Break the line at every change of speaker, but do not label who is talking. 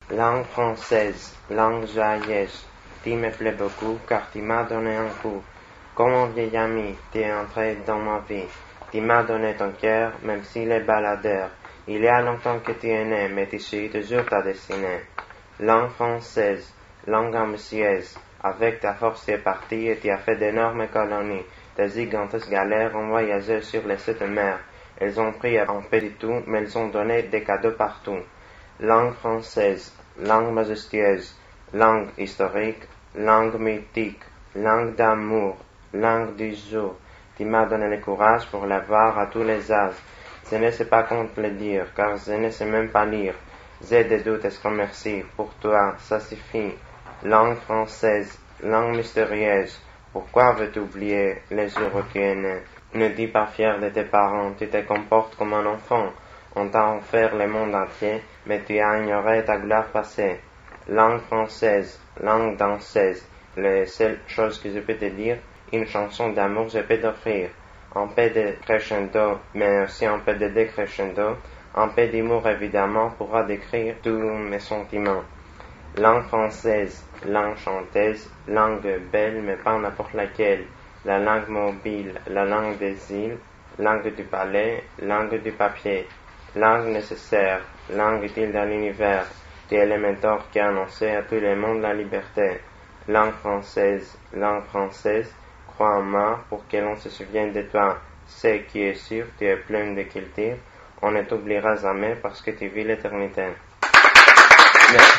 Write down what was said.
Langue française, langue joyeuse, tu me plais beaucoup car tu m'as donné un coup. Comme un vieil ami, tu es entré dans ma vie. Tu m'as donné ton cœur, même s'il est baladeur. Il y a longtemps que tu es né, mais tu suis toujours ta destinée. Langue française, langue ambitieuse, avec ta force tu es parti et tu as fait d'énormes colonies. Tes gigantesques galères ont voyagé sur les 7 mers. Elles ont pris un peu de tout, mais elles ont donné des cadeaux partout. Langue française, langue majestueuse, langue historique, langue mythique, langue d'amour, langue du jour. Tu m'as donné le courage pour la voir à tous les âges. Je ne sais pas comment te le dire, car je ne sais même pas lire. J'ai des doutes, est-ce qu'on merci pour toi, ça suffit. Langue française, langue mystérieuse, pourquoi veux-tu oublier les jours où tu es né? Ne dis pas fier de tes parents, tu te comportes comme un enfant. On t'a offert le monde entier, mais tu as ignoré ta gloire passée. Langue française, langue danseuse, les seules choses que je peux te dire, une chanson d'amour je peux t'offrir. Un peu de crescendo, mais aussi un peu de décrescendo. Un peu d'humour évidemment pourra décrire tous mes sentiments. Langue française, langue chanteuse, langue belle mais pas n'importe laquelle. La langue mobile, la langue des îles, langue du palais, langue du papier. Langue nécessaire, langue utile dans l'univers, tu es le mentor qui a annoncé à tout le monde la liberté. Langue française, crois en moi pour que l'on se souvienne de toi. Ce qui est sûr, tu es plein de culture, on ne t'oubliera jamais parce que tu vis l'éternité. Merci.